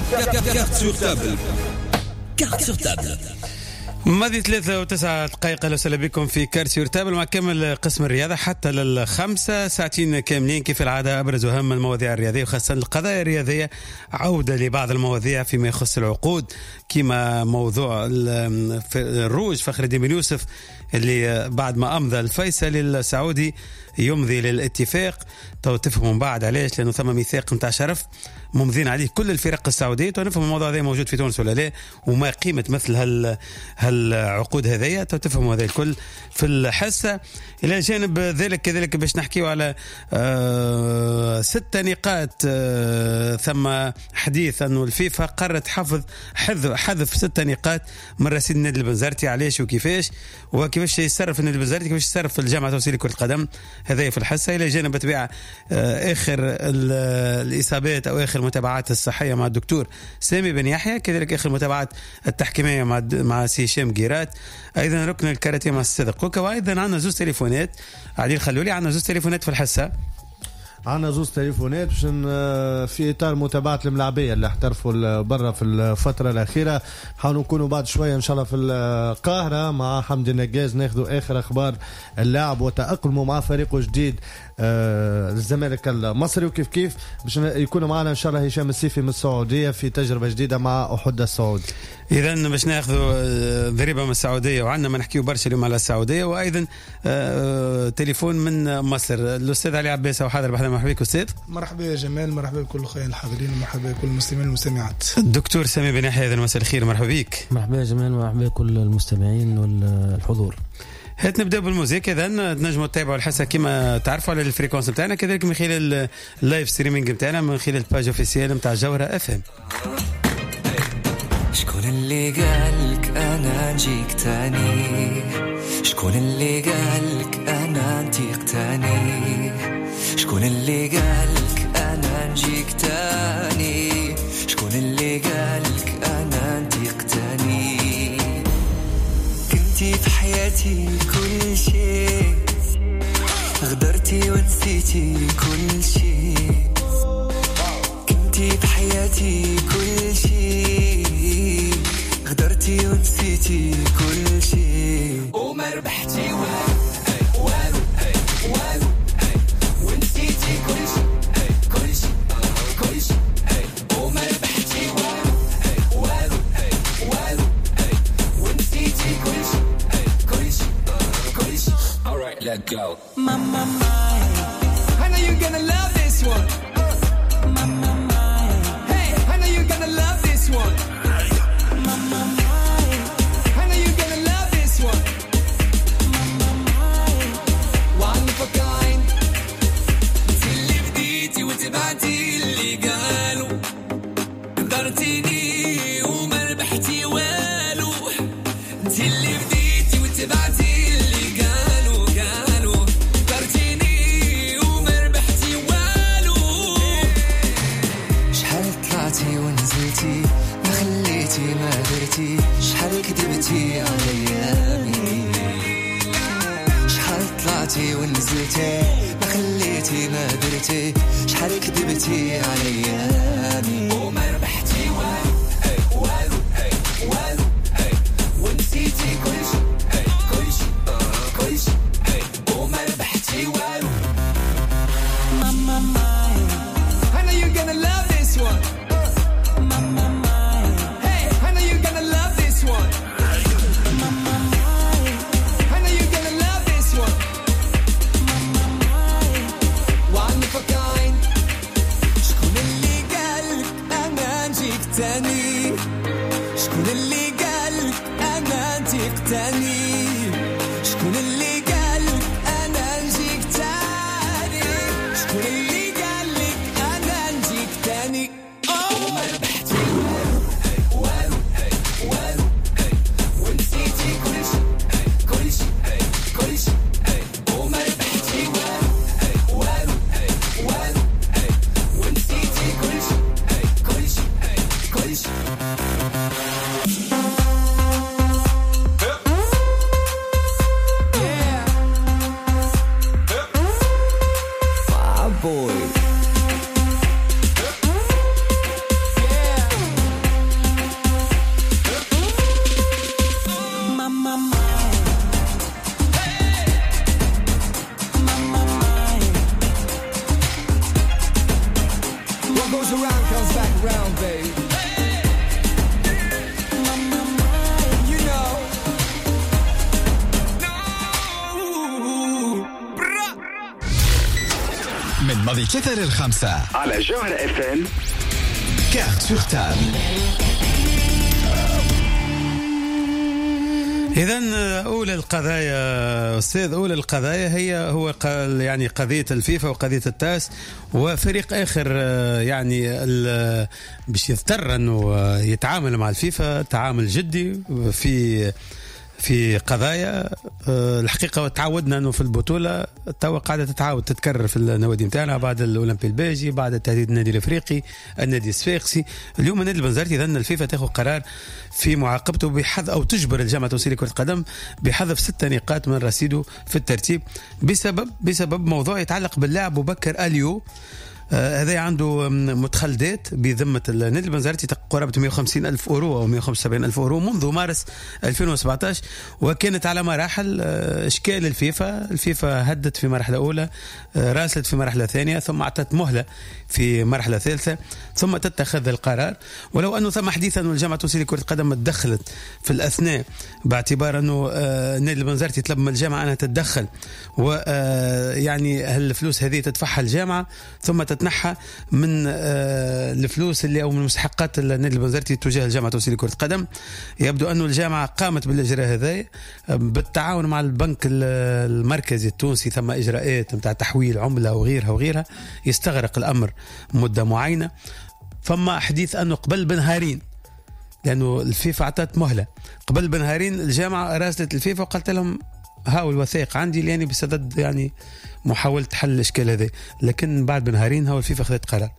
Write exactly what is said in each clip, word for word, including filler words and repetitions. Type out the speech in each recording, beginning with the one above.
Carte sur table. Carte sur table. ماضي ثلاثة وتسعة دقائق. أهلا وسهلا بكم في كارت تابل مع كامل قسم الرياضة حتى للخمسة ساعتين كاملين كيف العادة. أبرز وأهم المواضيع الرياضية وخاصة القضايا الرياضية، عودة لبعض المواضيع فيما يخص العقود كما موضوع الروج فخر الدين بن يوسف اللي بعد ما أمضى الفيصل السعودي يمضي للاتفاق. تو تفهموا من بعد علاش، لأنه ثم ميثاق متاع شرف ممضين عليه كل الفرق السعودية. ونفهم الموضوع هذا موجود في تونس ولا لا، وما قيمة مثل هال هالعقود هذية. تفهموا هذا الكل في الحصة. إلى جانب ذلك كذلك باش نحكيو على آه ستة نقاط. آه ثم حديث أنه الفيفا قررت حفظ حذف حذف ستة نقاط من رصيد النادي البنزرتي. علاش وكيفاش وكيفاش يتصرف النادي البنزرتي، كيفاش يتصرف في الجامعة التونسية لكرة القدم. هذا في الحصة. إلى جانب تبع آه آخر الإصابات أو آخر المتابعات الصحية مع الدكتور سامي بن يحيى، كذلك آخر المتابعات التحكيمية مع مع سي هشام جيرات، أيضا ركن الكاراتيه مع الصدق كوكا. وأيضا عندنا زوج تليفونات. عادل خلولي عندنا زوج تليفونات في الحصة. عنا زوج تليفونات باش في اطار متابعه الملاعبيه اللي احترفوا برا في الفتره الاخيره. نحاولوا نكونوا بعد شويه ان شاء الله في القاهره مع حمدي النجاز ناخذوا اخر اخبار اللاعب وتاقلموا مع فريقه جديد آه الزمالك المصري، وكيف كيف باش يكونوا معنا ان شاء الله هشام السيفي من السعوديه في تجربه جديده مع احد السعودي. اذا باش ناخذوا ضريبه من السعوديه، وعندنا ما نحكيو برشا اليوم على السعوديه. وايضا آه تليفون من مصر الاستاذ علي عباس وحاضر بحنا. مرحبا بك استاذ. مرحبا يا جمال، مرحبا بكل اخويا الحاضرين، ومرحبا بكل المستمعين والمستمعات. الدكتور سامي بن يحيى، مساء الخير. مرحبا بك. مرحبا يا جمال، مرحبا بكل المستمعين والحضور. هات نبدا بالموسيقى. اذا تنجموا تتابعوا الحصه كما تعرفوا على الفريكونس نتاعنا، كذلك من خلال اللايف ستريمينج نتاعنا من خلال الباج اوفيسيال نتاع جوهره اف ام. شكون اللي قالك انا نجيك تاني؟ شكون اللي قالك انا نطيق تاني؟ شكون اللي قالك انا نجيك تاني؟ شكون اللي قالك انا نطيق تاني؟ كنتي في حياتي كل شيء، غدرتي ونسيتي كل شيء. كنتي في حياتي كل شيء، غدرتي ونسيتي كل شيء. وما ربحتي والو والو والو ونسيتي كل شيء كل شيء كل شيء. وما ربحتي والو والو والو ونسيتي كل شيء كل شيء كل شيء. Alright, let go. Mama, mine. I know you're gonna love this one. Mama, mine. Hey, I know you're gonna love this one. Mama, mine. I know you're gonna love this one. Mama, mine. One of a kind. انت اللي بديتي وتبعتي اللي قالوا، قدرتيني وما ربحتي والو. انت اللي بديتي وتبعتي اللي قالوا قالوا، قدرتيني وما ربحتي والو. شحال طلعتي ونزلتي ما خليتي ما درتي، شحال كذبتي عليامي. شحال طلعتي ونزلتي ما خليتي ما درتي، شحال كذبتي عليامي. وما ربحتي والو والو والو ونسيتي كل شيء كل شيء كل شيء. وما ربحتي والو. Mama mine. I know you're gonna love this one. Mama mine. Hey, I know you're gonna love this one. Mama mine. I know you're gonna love this one. Mama mine. One of a kind. شكون اللي قالك أنا نجيك تاني؟ شكون اللي قالك أنا نطيق تاني؟ شكون اللي قالك أنا نجيك تاني؟ شكون اللي قالك أنا نجيك تاني؟ وما ربحتي والو والو والو ونسيتي كل شيء كل شيء كل شيء. وما ربحتي والو والو والو ونسيتي كل شيء كل شيء كل شيء. around, baby. من ماضي ثلاثة للخمسة على جوهر اف ام كارت سور تابل. إذن أولى القضايا أستاذ أولى القضايا هي هو يعني قضية الفيفا وقضية التاس، وفريق آخر يعني باش يضطر أنه يتعامل مع الفيفا تعامل جدي في في قضايا. الحقيقة تعودنا أنه في البطولة توا قاعدة تتعاود تتكرر في النوادي متاعنا بعد الأولمبي الباجي، بعد تهديد النادي الأفريقي، النادي الصفاقسي. اليوم النادي البنزرتي ظن الفيفا تاخذ قرار في معاقبته بحذف أو تجبر الجامعة التونسية لكرة القدم بحذف ستة نقاط من رصيده في الترتيب بسبب بسبب موضوع يتعلق باللاعب بكر أليو. آه هذا عنده متخلدات بذمة النادي البنزرتي قرابة مئة وخمسين ألف أورو أو مئة وخمسة وسبعين ألف أورو منذ مارس ألفين وسبعة عشر، وكانت على مراحل. آه إشكال الفيفا الفيفا هدت في مرحلة أولى، آه راسلت في مرحلة ثانية، ثم أعطت مهلة في مرحلة ثالثة، ثم تتخذ القرار. ولو أنه ثم حديث أنه الجامعة التونسية لكرة القدم تدخلت في الأثناء باعتبار أنه آه النادي البنزرتي طلب من الجامعة أنها تتدخل، ويعني آه الفلوس هذه تدفعها الجامعة ثم تتنحى من آه الفلوس اللي أو من مستحقات النادي البنزرتي تجاه الجامعة التونسية لكرة القدم. يبدو أنه الجامعة قامت بالإجراء هذا بالتعاون مع البنك المركزي التونسي، ثم إجراءات متاع تحويل عملة وغيرها وغيرها، يستغرق الأمر مدة معينة. ثم حديث أنه قبل بنهارين، لأنه الفيفا عطت مهلة قبل بنهارين، الجامعة راسلت الفيفا وقالت لهم هاو الوثائق عندي لاني بسبب يعني محاولة حل الإشكال هذا، لكن بعد بنهارين هاو الفيفا أخذت قرار.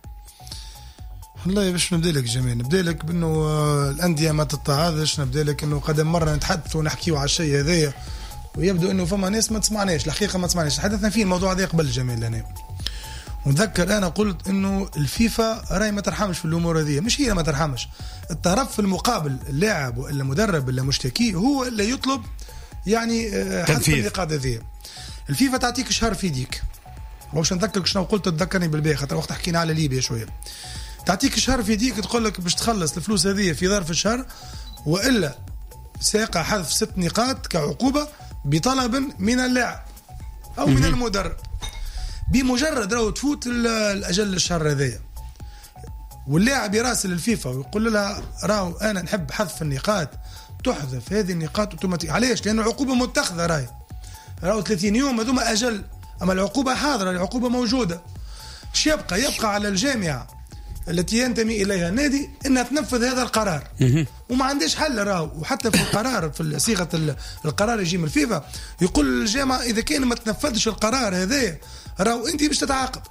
والله باش نبدا لك جميل، نبدا لك بانه الانديه ما تتعاذش، نبدا لك انه قدم مره نتحدث ونحكيوا على الشيء هذايا، ويبدو انه فما ناس ما تسمعناش، الحقيقه ما تسمعناش. حدثنا فيه الموضوع هذا قبل جميل انا، ونذكر انا قلت انه الفيفا راهي ما ترحمش في الامور هذه، مش هي ما ترحمش، الطرف المقابل اللاعب ولا المدرب ولا مشتكي هو اللي يطلب يعني حذف النقاط هذه. الفيفا تعطيك شهر في يديك، واش نذكرك شنو قلت، تذكرني بالباهي خاطر وقت حكينا على ليبيا شويه. تعطيك شهر في يديك تقول لك باش تخلص الفلوس هذه في ظرف الشهر، والا سيقع حذف ست نقاط كعقوبه بطلب من اللاعب او من المدرب. بمجرد راهو تفوت الاجل الشهر هذايا واللاعب يراسل الفيفا ويقول لها راهو انا نحب حذف النقاط، تحذف هذه النقاط اوتوماتيك. علاش؟ لانه عقوبه متخذه، راهي راهو ثلاثين يوم هذوما اجل، اما العقوبه حاضره، العقوبه موجوده. ايش يبقى؟ يبقى على الجامعه التي ينتمي اليها النادي انها تنفذ هذا القرار، وما عندهاش حل راهو. وحتى في القرار في صيغه القرار يجي من الفيفا يقول الجامعه اذا كان ما تنفذش القرار هذا راهو انت باش تتعاقب،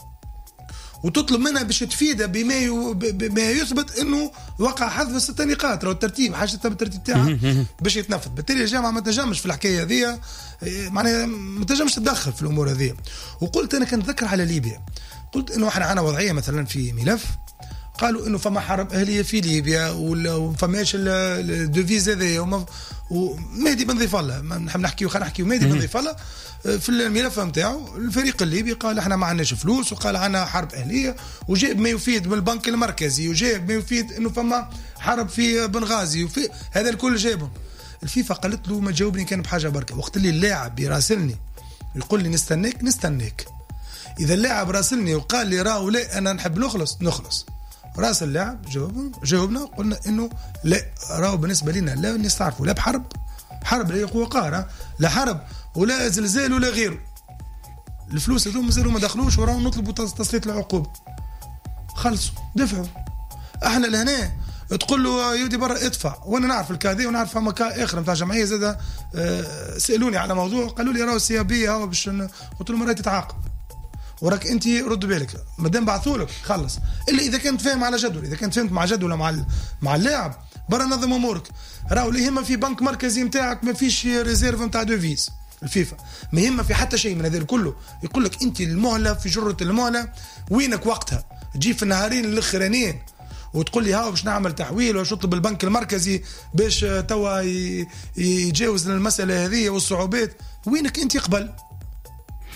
وتطلب منها باش تفيدها بما يو... بما يثبت انه وقع حذف ست نقاط، راهو الترتيب حاجه بالترتيب تاعها باش يتنفذ. بالتالي الجامعه ما تنجمش في الحكايه هذه، معناها ما تنجمش تتدخل في الامور هذه. وقلت انا كنتذكر على ليبيا، قلت انه احنا عنا وضعيه مثلا في ملف قالوا انه فما حرب اهليه في ليبيا وفماش الدوفيز هذايا ومهدي بن ضيف الله، نحب نحكيو خلينا نحكيو مهدي بن ضيف الله في الملف نتاعو. الفريق الليبي قال احنا ما عندناش فلوس، وقال عنا حرب اهليه، وجاب ما يفيد من البنك المركزي، وجاب ما يفيد انه فما حرب في بنغازي، وفي هذا الكل جابهم. الفيفا قالت له ما تجاوبني كان بحاجه بركه. وقت اللي اللاعب يراسلني يقول لي نستناك نستناك، اذا اللاعب راسلني وقال لي راهو لا انا نحب نخلص نخلص، راس اللاعب جاوبنا جاوبنا قلنا انه لا راهو بالنسبه لنا لا نستعرفوا لا بحرب، حرب لا قوه قاهره، لا حرب ولا زلزال ولا غيره، الفلوس هذوما مازالوا ما دخلوش وراهم نطلبوا تسليط العقوبه. خلصوا دفعوا. احنا لهنا تقول له يودي برا ادفع، وانا نعرف الكادي ونعرف فما كا اخر نتاع جمعيه زاد أه سالوني على موضوع قالوا لي راهو السيابيه هو باش، قلت لهم راهي تتعاقب وراك انت رد بالك مادام بعثولك خلص، الا اذا كنت فاهم على جدول، اذا كنت فهمت مع جدول مع مع اللاعب برا نظم امورك. راهو اللي يهمه في بنك مركزي نتاعك ما فيش ريزيرف نتاع دوفيز الفيفا، ما يهمه في حتى شيء من هذا كله. يقول لك انت المهله في جره المهله وينك وقتها؟ تجي في النهارين الاخرانيين وتقول لي ها باش نعمل تحويل واش نطلب البنك المركزي باش توا يتجاوز المساله هذه والصعوبات، وينك انت قبل؟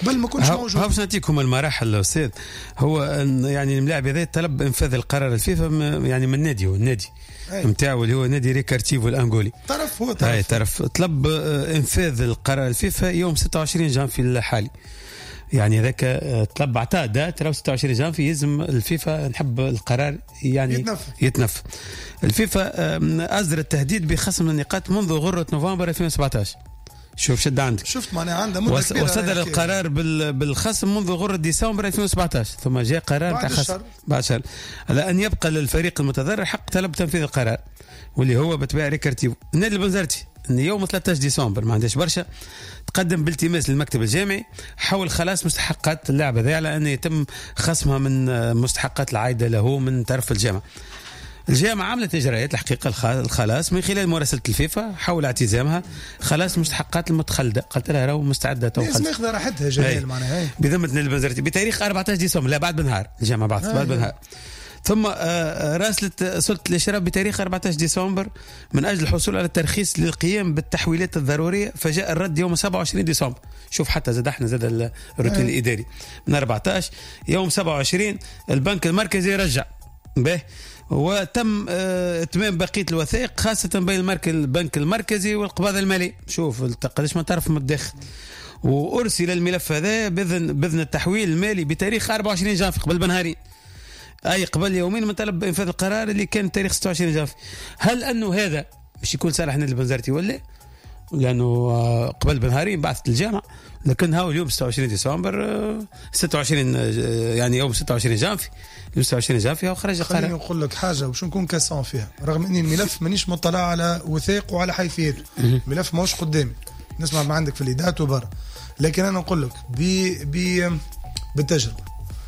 قبل ما كنتش موجود. باش نعطيكم المراحل استاذ. هو يعني الملاعب هذا طلب انفاذ القرار الفيفا يعني من النادي، هو النادي نتاعو اللي هو نادي ريكارتيفو الانغولي طرف هو طرف, هاي طرف طلب انفاذ القرار الفيفا يوم ستة وعشرين جانفي الحالي. يعني هذاك طلب عطاء دات راه ستة وعشرين جانفي يلزم الفيفا نحب القرار يعني يتنفذ. يتنفذ. الفيفا اصدرت تهديد بخصم النقاط منذ غرة نوفمبر ألفين وسبعطاش. شوف شد عندك. شفت معناها عنده مده وص... كبيره. وصدر القرار بال... بالخصم منذ غرة ديسمبر ألفين وسبعطاش، ثم جاء قرار تاع خصم بعد شهر على ان يبقى للفريق المتضرر حق طلب تنفيذ القرار واللي هو بتباع ريكارتيفو. النادي البنزرتي ان يوم ثلاثة عشر ديسمبر ما عندهاش برشا تقدم بالتماس للمكتب الجامعي حول خلاص مستحقات اللاعب هذا على ان يتم خصمها من مستحقات العائده له من طرف الجامعه. الجامعة عملت إجراءات الحقيقة الخلاص من خلال مراسلة الفيفا حول اعتزامها خلاص مستحقات المتخلدة. قلت لها راهو مستعدة تو خلاص. ياخذ راحتها جميل معناها بذمة نادي البنزرتي بتاريخ أربعة عشر ديسمبر لا بعد بنهار الجامعة بعد بعد بنهار. ثم راسلت سلطة الإشراف بتاريخ أربعة عشر ديسمبر من أجل الحصول على الترخيص للقيام بالتحويلات الضرورية، فجاء الرد يوم سبعة وعشرين ديسمبر. شوف حتى زاد احنا زاد الروتين الإداري من أربعة عشر يوم سبعة وعشرين البنك المركزي رجع به وتم اتمام بقيه الوثائق خاصه بين البنك المركزي والقباضه الماليه. شوف قداش من طرف متداخل. وارسل الملف هذا باذن باذن التحويل المالي بتاريخ أربعة وعشرين جانفي قبل بنهارين، اي قبل يومين من طلب انفاذ القرار اللي كان تاريخ ستة وعشرين جانفي. هل انه هذا باش يكون صالح نادي البنزرتي ولا لانه قبل بنهارين بعثت الجامعه، لكن هاو اليوم ستة وعشرين ديسمبر ستة وعشرين يعني يوم ستة وعشرين جانفي يوم ستة وعشرين جانفي هاو خرج القرار. خليني نقول لك حاجه باش نكون كاسون فيها، رغم اني الملف مانيش مطلع على وثائق وعلى حيثياته، الملف ماهوش قدامي نسمع ما عندك في الإدارات وبرا، لكن انا نقول لك بي بي بالتجربه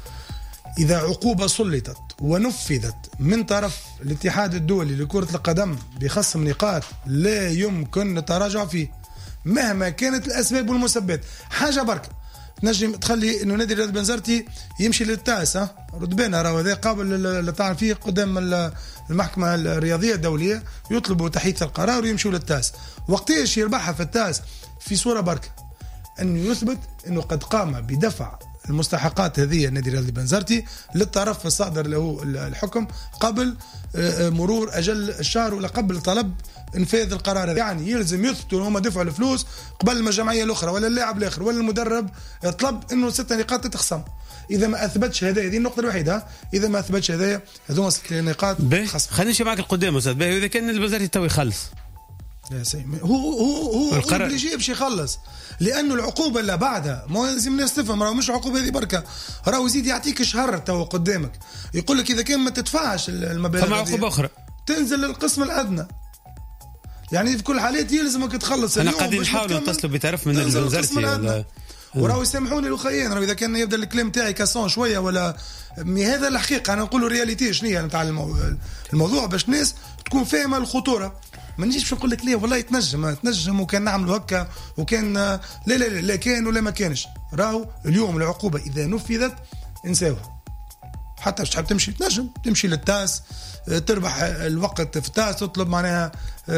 اذا عقوبه سلطت ونفذت من طرف الاتحاد الدولي لكره القدم بخصم نقاط لا يمكن التراجع فيه مهما كانت الاسباب والمسببات. حاجه بركه تنجم تخلي انه نادي البنزرتي يمشي للتاس، ها رد بالنا راهو هذا قابل للطعن فيه قدام المحكمه الرياضيه الدوليه، يطلبوا تحيث القرار ويمشوا للتاس. وقتاش يربحها في التاس في صوره بركه انه يثبت انه قد قام بدفع المستحقات هذه النادي الرياضي البنزرتي للطرف الصادر له الحكم قبل مرور اجل الشهر ولا قبل طلب انفاذ القرار هذا. يعني يلزم يثبتوا انهم دفعوا الفلوس قبل ما الجمعيه الاخرى ولا اللاعب الاخر ولا المدرب طلب انه ستة نقاط تتخصم. اذا ما اثبتش هذا، هذه النقطه الوحيده، اذا ما اثبتش هذا هذوما ست نقاط خصم. خلينا نمشي معك القدام استاذ باهي. اذا كان البنزرتي تو يخلص يا سيدي هو هو هو القرار اللي يجي باش يخلص، لانه العقوبه اللي بعدها ما لازم الناس تفهم راهو مش عقوبه هذه بركه، راهو يزيد يعطيك شهر تو قدامك يقول لك اذا كان ما تدفعش المبالغ فما عقوبه اخرى تنزل للقسم الادنى. يعني في كل حالات يلزمك تخلص اليوم. انا قاعدين نحاولوا نتصلوا بطرف من البنزرتي وراهو يسامحوني الاخيين، راهو اذا كان يبدا الكلام تاعي كاسون شويه ولا هذا الحقيقه انا نقول رياليتي شنو نتاع الموضوع باش الناس تكون فاهمه الخطوره. ما نجيش نقول لك ليه والله تنجم تنجم وكان نعملوا هكا وكان لا لا لا, لا كان ولا ما كانش. راهو اليوم العقوبه اذا نفذت انساوها، حتى مش تحب تمشي تنجم تمشي للتاس تربح الوقت في التاس تطلب معناها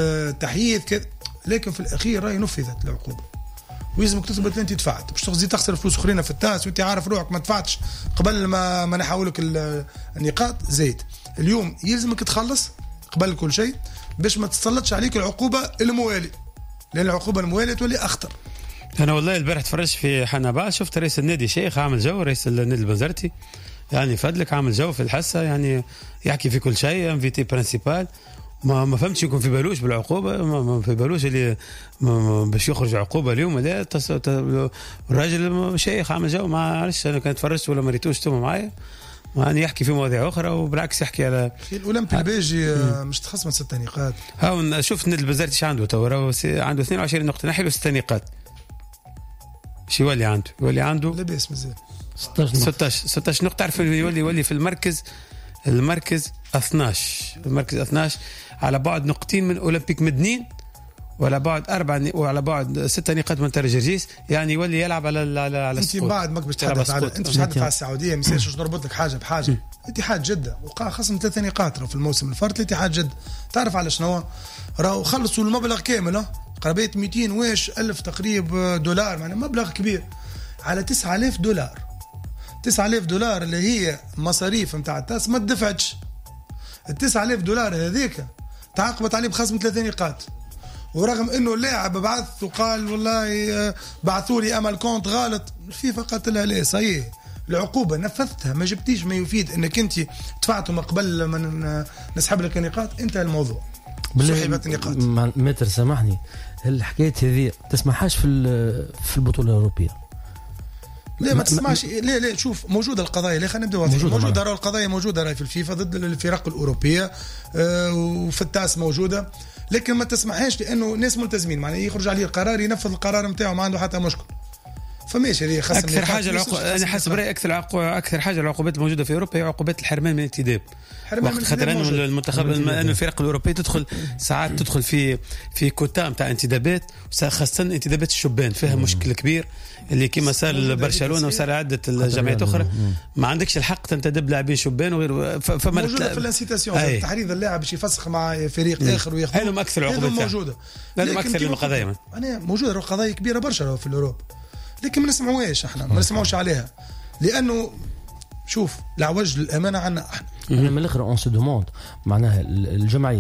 تحييث كذا، لكن في الاخير راهي نفذت العقوبه ويلزمك تثبت انت دفعت باش تخزي تخسر فلوس اخرين في التاس وانت عارف روحك ما دفعتش قبل ما ما نحولك النقاط زيد. اليوم يلزمك تخلص قبل كل شيء باش ما تسلطش عليك العقوبه الموالي، لان العقوبه المواليه تولي اخطر. انا والله البارح تفرجت في حنبال شفت رئيس النادي شيخ عامل جو، رئيس النادي البنزرتي يعني فضلك عامل جو في الحصه يعني يحكي في كل شيء انفيتي برينسيبال ما ما فهمتش يكون في بالوش بالعقوبه ما, ما في بالوش اللي باش يخرج عقوبه اليوم. لا الراجل شيخ عامل جو ما عرفتش انا كنت تفرجت ولا ما ريتوش انتم معايا يعني يحكي في مواضيع اخرى وبالعكس يحكي على الاولمبي الباجي مش تخصم ست نقاط. ها شفت النادي البنزرتي ايش عنده تو عنده اثنين وعشرين نقطه نحيله ست نقاط شو يولي عنده يولي عنده لاباس مازال ستة عشر ستة عشر نقطه تعرف يولي يولي في المركز المركز اثناش المركز اثناش على بعد نقطتين من اولمبيك مدنين وعلى بعد أربعة وعلى بعد ستة نقاط من ترجرجيس، يعني يولي يلعب على على على السقوط. انت بعد ماك باش تحدث على انت باش تحدث على السعوديه مثلا شو نربط لك حاجه بحاجه. اتحاد جده وقع خصم ثلاث نقاط في الموسم الفرد لاتحاد جده، تعرف على شنو راهو خلصوا المبلغ كامل قرابه مئتين واش الف تقريب دولار، يعني مبلغ كبير. على تسعة آلاف دولار. تسعة آلاف دولار اللي هي مصاريف متاع التاس ما دفعتش. التسعة آلاف دولار هذيك تعاقبت عليه بخصم ثلاثة نقاط، ورغم انه اللاعب بعث وقال والله بعثوا لي امل كونت غلط، الفيفا قالت لها لا صحيح العقوبه نفذتها، ما جبتيش ما يفيد انك انت دفعتهم قبل ما نسحب لك النقاط، انتهى الموضوع. سحبت النقاط. متر سامحني، الحكايه هذه تسمحهاش في في البطوله الاوروبيه؟ لا ما تسمعش. لا لا شوف موجوده القضايا، لا خلينا نبداو موجوده, موجودة راهي القضايا موجوده راهي في الفيفا ضد الفرق الاوروبيه آه وفي التاس موجوده، لكن ما تسمحهاش لانه ناس ملتزمين معناها يخرج عليه القرار ينفذ القرار نتاعو ما عنده حتى مشكل. فماشي هذه خاصه اكثر حاجه العقو... انا حسب رايي اكثر عقو... اكثر حاجه العقوبات الموجوده في اوروبا هي عقوبات الحرمان من الانتداب. وقت خاطر انه المنتخب انه الفرق الاوروبيه تدخل ساعات تدخل في في كوتا نتاع انتدابات، خاصه انتدابات الشبان فيها مشكل كبير اللي كما صار برشلونه وصار عده الجمعيات اخرى ما عندكش الحق تنتدب لاعبين شبان وغير فما موجوده في الانسيتاسيون تحريض اللاعب باش يفسخ مع فريق مم. اخر وياخذ هذوما اكثر عقوبات موجوده، هذوما اكثر القضايا انا موجوده قضايا كبيره برشا في الاوروبا، لكن ما نسمعوهاش احنا ما نسمعوش عليها لانه شوف العوج للامانه عنا احنا من الاخر اون سو دوموند معناها الجمعيه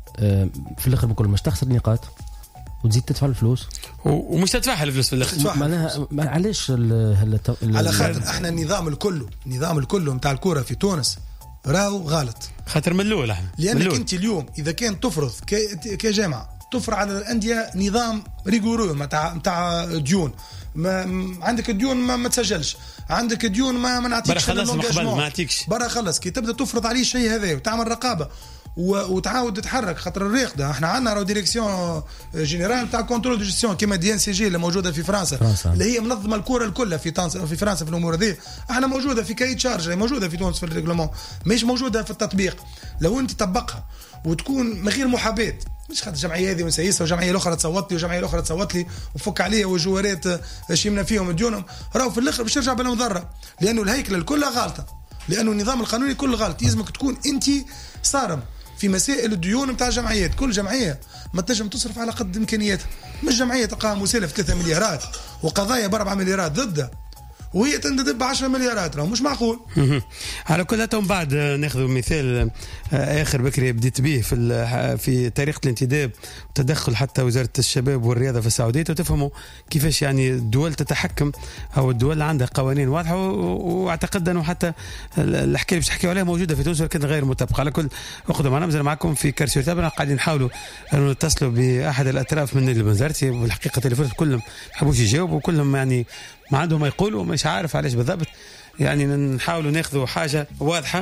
في الاخر بكل مش تخسر نقاط وتزيد تدفع الفلوس ومش تدفعها الفلوس في الاخر معناها علاش على خاطر احنا النظام الكله النظام الكله نتاع الكره في تونس راهو غلط خاطر ملول احنا لانك ملول. انت اليوم اذا كان تفرض كجامعه تفرض على الانديه نظام ريغورو نتاع نتاع ديون ما عندك ديون ما, ما تسجلش عندك ديون ما ما نعطيكش برا خلص مقبل ما نعطيكش برا خلص كي تبدا تفرض عليه الشيء هذا وتعمل رقابه وتعاود تتحرك خاطر الريقده احنا عندنا راهو ديريكسيون جينيرال تاع كنترول دو جيستيون كيما دي ان سي جي اللي موجوده في فرنسا, فرنسا اللي هي منظمه الكره الكلها في فرنسا في فرنسا في الامور هذه احنا موجوده في كاي تشارج موجوده في تونس في الريغلومون مش موجوده في التطبيق لو انت تطبقها وتكون من غير محاباه مش خاطر الجمعيه هذه ونسيسها وجمعيه الاخرى تصوت لي وجمعيه الاخرى تصوت لي وفك عليا وجوارات شيمنا فيهم ديونهم راهو في الاخر باش ترجع بلا مضره لانه الهيكله الكل غلطه لانه النظام القانوني كله غلط لازمك تكون انت صارم في مسائل الديون نتاع الجمعيات كل جمعيه ما تنجم تصرف على قد امكانياتها مش جمعيه تلقاها مسالف ثلاثة مليارات وقضايا بأربعة مليارات ضدها وهي تندب عشرة مليارات راه مش معقول. على كل هذا بعد ناخذ مثال اخر بكري بديت به في في طريقه الانتداب وتدخل حتى وزاره الشباب والرياضه في السعوديه وتفهموا كيفاش يعني الدول تتحكم او الدول عندها قوانين واضحه واعتقد انه حتى الحكايه اللي باش نحكيو عليها موجوده في تونس ولكن غير مطبقه. على كل اخذوا معنا نزل معكم في كرسي تابنا قاعدين نحاولوا انه نتصلوا باحد الاطراف من البنزرتي والحقيقه تليفونات كلهم حبوش يجاوبوا وكلهم يعني ما عندهم ما يقولوا مش عارف علاش بالضبط يعني نحاولوا ناخذوا حاجة واضحة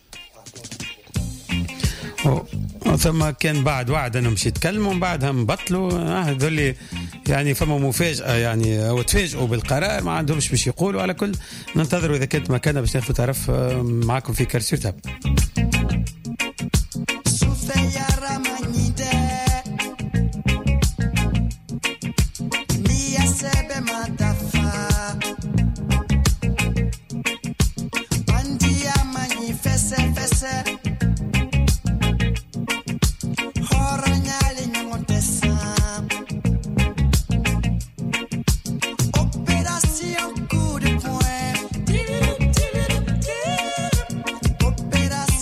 ثم كان بعد وعد انهم مش يتكلموا بعدها مبطلوا هذول آه يعني فما مفاجأة يعني او تفاجئوا بالقرار ما عندهمش باش يقولوا. على كل ننتظروا اذا كانت مكانها باش ناخذوا تعرف معكم في كرسي تاب. Opération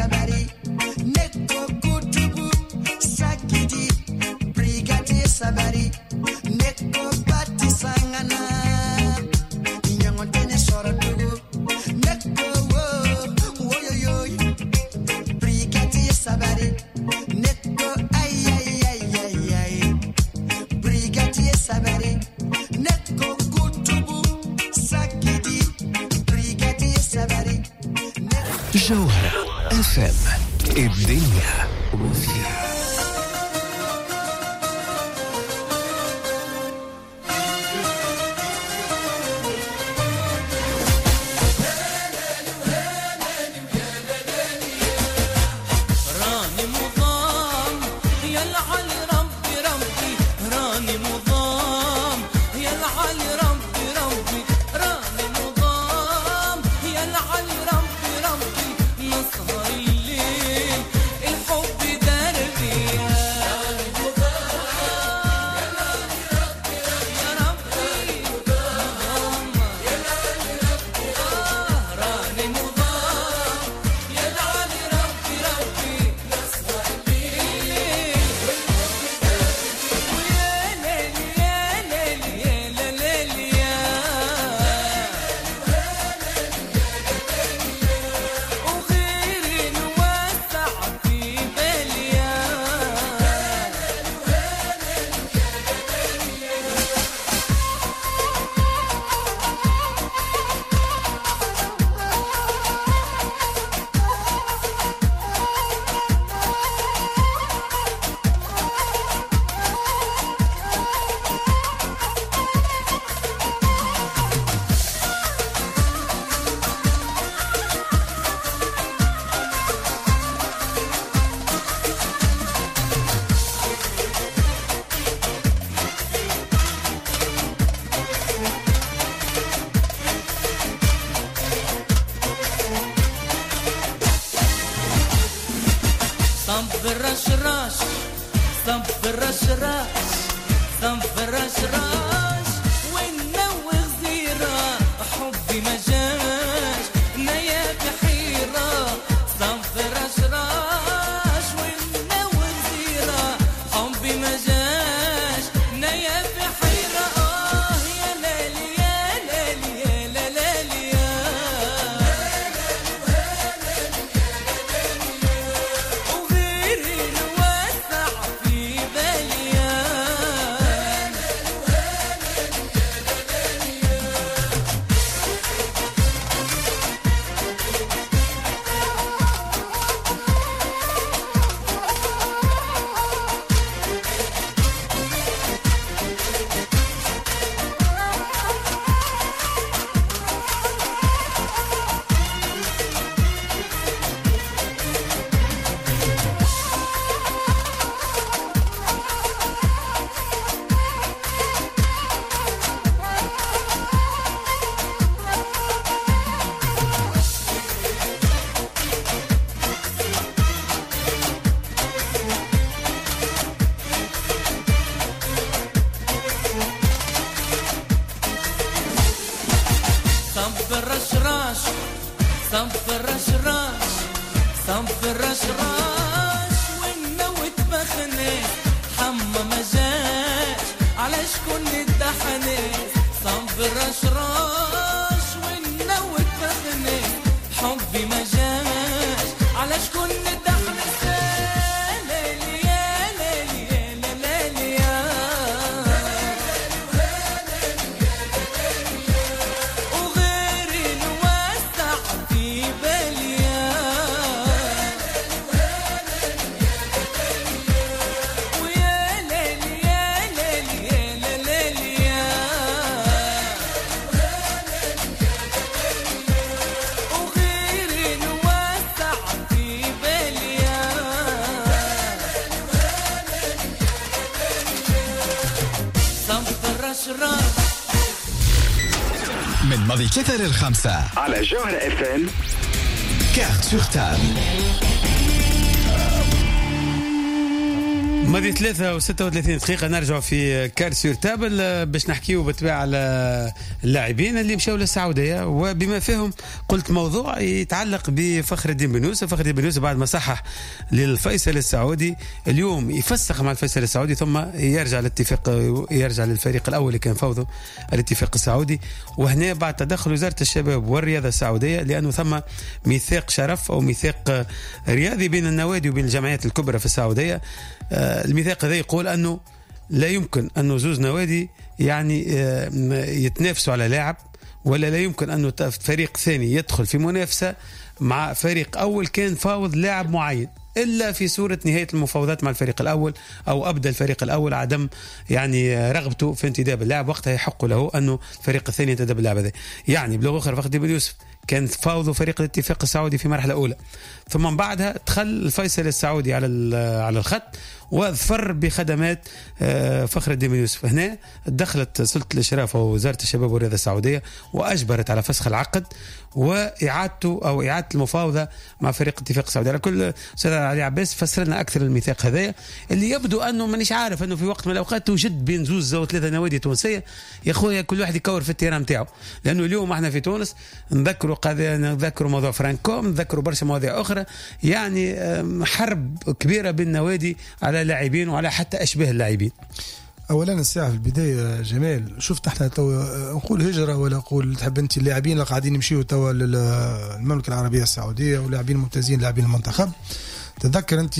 sabari neko kutubu sakidi brigade sabari neko pati sangana inyangontene sorodugu neko wo woyoyo brigade sabari neko ay ay ay ay ay brigade sabari neko kutubu sakidi brigade sabari جوهرة اف ام الدنيا وفيها. من ماضي كثر الخمسة على جوهرة اف ام كارت سور تابل. ماضي ثلاثة وستة وثلاثين دقيقة نرجع في كار سور تابل باش نحكيو بالطبيعة على اللاعبين اللي مشاو للسعودية، وبما فيهم قلت موضوع يتعلق بفخر الدين بن يوسف. فخر الدين بن يوسف بعد ما صحح للفيصل السعودي اليوم يفسخ مع الفيصل السعودي ثم يرجع للاتفاق يرجع للفريق الأول اللي كان فوضه الاتفاق السعودي، وهنا بعد تدخل وزارة الشباب والرياضة السعودية لأنه ثم ميثاق شرف أو ميثاق رياضي بين النوادي وبين الجمعيات الكبرى في السعودية. الميثاق هذا يقول أنه لا يمكن أنه زوز نوادي يعني يتنافسوا على لاعب، ولا لا يمكن أنه فريق ثاني يدخل في منافسة مع فريق أول كان فاوض لاعب معين إلا في صورة نهاية المفاوضات مع الفريق الأول أو أبدأ الفريق الأول عدم يعني رغبته في انتداب اللاعب، وقتها يحق له أنه الفريق الثاني ينتدب اللاعب هذا. يعني بلغة أخرى فخر الدين بن يوسف كان فاوضوا فريق الاتفاق السعودي في مرحلة أولى، ثم من بعدها دخل الفيصل السعودي على على الخط وظفر بخدمات فخر الدين بن يوسف. هنا دخلت سلطة الإشراف ووزارة الشباب والرياضة السعودية وأجبرت على فسخ العقد وإعادته أو إعادة المفاوضة مع فريق الاتفاق السعودي. على كل أستاذ علي عباس فسر لنا أكثر الميثاق هذا اللي يبدو أنه مانيش عارف أنه في وقت من الأوقات توجد بين زوز أو ثلاثة نوادي تونسية يا أخويا كل واحد يكور في التيران متاعه، لأنه اليوم احنا في تونس نذكروا قضايا نذكروا موضوع فرانكوم نذكروا برشا مواضيع أخرى، يعني حرب كبيرة بين النوادي على لاعبين وعلى حتى أشباه اللاعبين. اولا الساعه في البدايه جمال شفت احنا تو نقول هجره ولا نقول تحب انت اللاعبين اللي قاعدين يمشيوا تو للمملكه العربيه السعوديه ولاعبين ممتازين لاعبين المنتخب. تذكر انت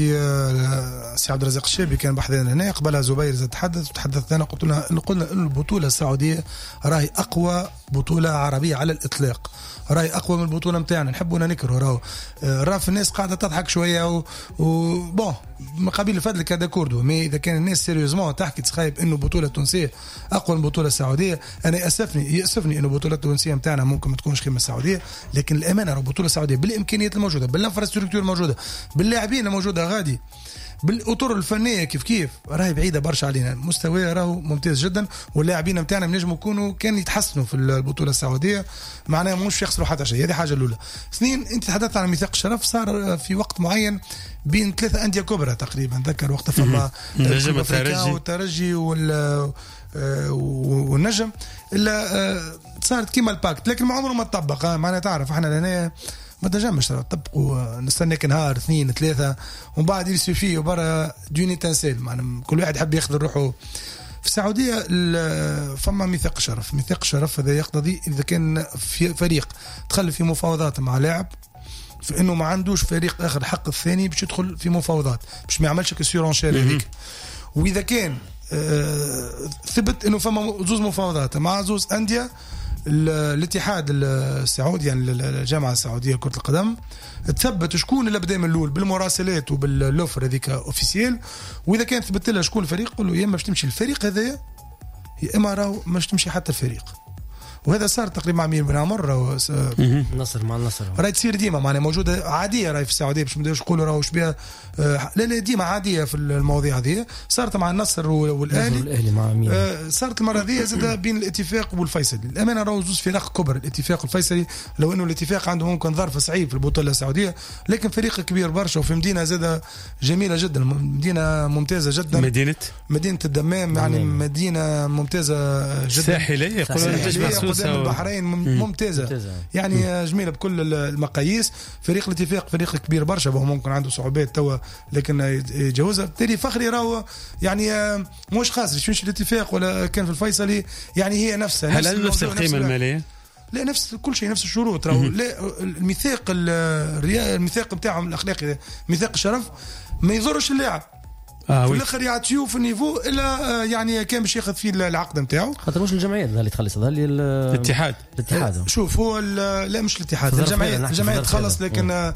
سي عبد الرزاق الشابي كان بحثنا هنا قبلها زبير زاد تحدث وتحدث انا قلت لنا قلنا ان البطوله السعوديه راهي اقوى بطوله عربيه على الاطلاق، راهي اقوى من البطوله نتاعنا نحبونا نكره راهو راه في الناس قاعده تضحك شويه و, و... بون مقابل الفضل كذا كوردو مي اذا كان الناس سيريوزمون تحكي تخايب انه البطوله التونسيه اقوى من البطوله السعوديه. انا ياسفني ياسفني انه البطوله التونسيه نتاعنا ممكن ما تكونش كيما السعوديه، لكن الامانه راه البطوله السعوديه بالامكانيات الموجوده بالانفراستركتور الموجوده باللاعبين الموجوده غادي بالاطر الفنيه كيف كيف راهي بعيده برشا علينا، مستوى راهو ممتاز جدا واللاعبين نتاعنا بنجموا يكونوا كان يتحسنوا في البطوله السعوديه معناها مش يخسروا حتى شيء. هذه حاجه الاولى. اثنين انت تحدثت عن ميثاق الشرف صار في وقت معين بين ثلاثه انديه كبرى تقريبا، ذكر وقت فما النجم والترجي وال والنجم الا صارت كيما الباكت، لكن ما عمره ما تطبق. معناها تعرف احنا هنا ما تنجمش طبقوا نستناك نهار اثنين ثلاثة ومن بعد يسوفي وبرا دوني تنسيل، معناها كل واحد يحب ياخذ روحه. في السعودية فما ميثاق شرف، ميثاق شرف هذا يقتضي إذا كان في فريق دخل في مفاوضات مع لاعب فإنه ما عندوش فريق آخر الحق الثاني باش يدخل في مفاوضات باش ما يعملش كسيرونشير هذيك. وإذا كان آه ثبت إنه فما زوز مفاوضات مع زوز أندية الاتحاد السعودي يعني الجامعة السعودية كرة القدم تثبت شكون اللي بدا من الأول بالمراسلات وباللوفر هذيك أوفيسيال، وإذا كان ثبت لها شكون الفريق قل له يا إما باش تمشي الفريق هذايا يا إما راهو باش تمشي حتى الفريق. وهذا صار تقريبا مع مين بن عمر النصر مع النصر راهي تصير ديما معناها موجوده عاديه راهي في السعوديه باش ما نبداوش نقولوا راهو واش بها آه لا لا ديما عاديه في المواضيع هذه. صارت مع النصر والاهلي الاهلي مع مين آه صارت المره هذه زاد بين الاتفاق والفيصلي. الامانه راهو زوج فرق كبر الاتفاق والفيصلي، لو انه الاتفاق عنده ممكن ظرف صعيب في البطوله السعوديه لكن فريق كبير برشا وفي مدينه زاد جميله جدا، مدينه ممتازه جدا مدينه مدينه الدمام يعني مدينه ممتازه جدا ساحليه قدام البحرين ممتازة. ممتازة يعني جميلة بكل المقاييس. فريق الاتفاق فريق كبير برشا وهو ممكن عنده صعوبات توا لكن يجوزها. بالتالي فخري راهو يعني مش خاسر شوش الاتفاق ولا كان في الفيصلي يعني هي نفسها. هل نفس القيمة المالية؟ لا نفس كل شيء نفس الشروط راهو. لا الميثاق الميثاق بتاعهم الأخلاقي ميثاق الشرف ما يضرش اللاعب آه في الاخر يعطيوه في النيفو الا يعني كان باش ياخذ فيه العقد نتاعو خاطر مش الجمعيات اللي تخلص هذا الاتحاد الاتحاد شوف هو لا مش الاتحاد الجمعيات الجمعيات تخلص لكن آه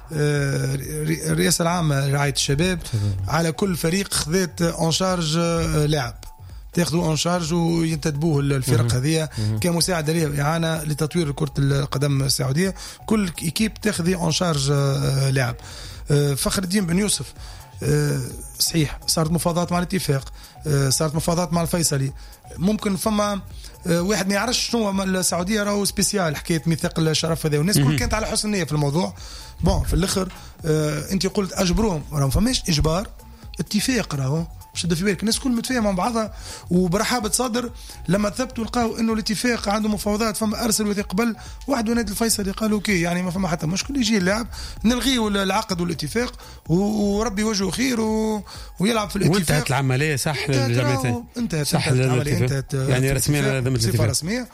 الرئاسه العامه رعايه الشباب على كل فريق خذت اون شارج لاعب تاخذوا اون شارج وينتدبوه الفرق هذه كمساعده ليه اعانه لتطوير كره القدم السعوديه. كل ايكيب تاخذ اون شارج لاعب. فخر الدين بن يوسف أه صحيح صارت مفاوضات مع الاتفاق، أه صارت مفاوضات مع الفيصلي، ممكن فما أه واحد ما يعرفش شنو السعوديه راهو سبيسيال حكايه ميثاق الشرف هذا والناس كل كانت على حسن نيه في الموضوع. بون في الاخر أه انت قلت اجبروهم راهم فماش اجبار اتفاق راهو شد في بالك الناس كل متفاهمه مع بعضها وبرحابه صدر. لما ثبتوا لقاو انه الاتفاق عنده مفاوضات، فما ارسل وثيق قبل واحد ونادي الفيصلي قالوا اوكي يعني ما فما حتى مشكل، يجي اللاعب نلغيه العقد والاتفاق وربي وجهه خير و... ويلعب في الاتفاق. وانتهت العمليه صح للجماعتين، انتهت صح العمليه انتهت يعني رسميا بصفه رسميه.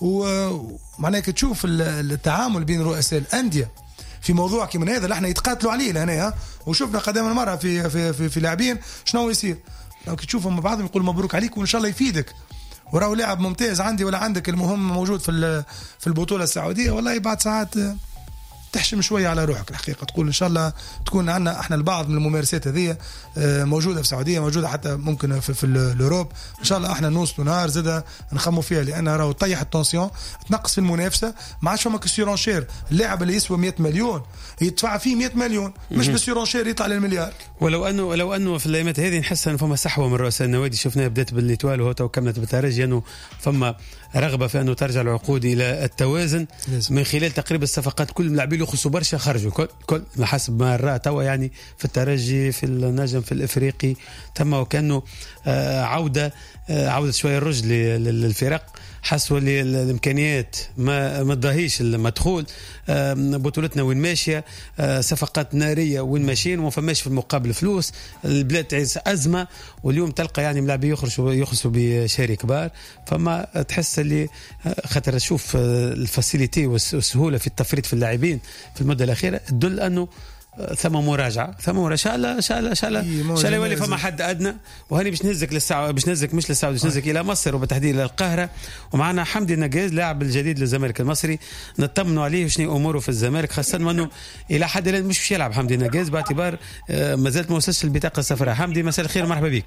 ومعناها تشوف التعامل بين رؤساء الانديه في موضوع كيما هذا اللي احنا يتقاتلوا عليه لهنا، وشفنا قدام المرة في في في, في لاعبين شنو يصير لو تشوفهم مع بعضهم يقول مبروك عليك وان شاء الله يفيدك وراه لاعب ممتاز عندي ولا عندك، المهم موجود في في البطولة السعودية. والله بعد ساعات تحشم شوية على روحك الحقيقة، تقول إن شاء الله تكون عندنا احنا البعض من الممارسات هذه موجودة في السعودية، موجودة حتى ممكن في, في الأوروب. إن شاء الله احنا نوصلوا نهار زادة نخموا فيها، لأن راهو تطيح التنسيون، تنقص في المنافسة. ما عادش فما كسيرونشير، اللاعب اللي يسوى مئة مليون يدفع فيه مئة مليون، مش بالسيرونشير يطلع للمليار. ولو انه ولو انه في الايامات هذه نحس ان فما سحوه من رؤساء النوادي، شفناها بدات بالليتوال وهو تو كملت بالترجي، انه فما رغبه في انه ترجع العقود الى التوازن لازم. من خلال تقريب الصفقات كل اللاعبين اللي يخصوا برشا خرجوا كل كل حسب ما رأى توا، يعني في الترجي في النجم في الافريقي تم وكانه عوده عوده شويه الرجل للفرق، حسوا لي الامكانيات ما ما تضاهيش المدخول. بطولتنا وين ماشيه، صفقات ناريه وين ماشيين وما فماش في المقابل فلوس، البلاد تعيش ازمه، واليوم تلقى يعني ملاعبين يخرجوا يخلصوا بشاري كبار. فما تحس اللي خاطر تشوف الفاسيليتي والسهوله في التفريط في اللاعبين في المده الاخيره تدل انه ثم مراجعه ثم مراجعه شاء الله شاء الله شاء الله شاء الله يولي فما حد ادنى. وهني باش نهزك للسعوديه، باش نهزك مش للسعوديه، باش نهزك الى مصر وبالتحديد الى القاهره. ومعنا حمدي النقاز لاعب الجديد للزمالك المصري، نطمنوا عليه وشنو اموره في الزمالك، خاصه انه الى حد الان مش باش يلعب حمدي النقاز باعتبار ما زالت ما وصلش البطاقه الصفراء. حمدي مساء الخير، مرحبا بك.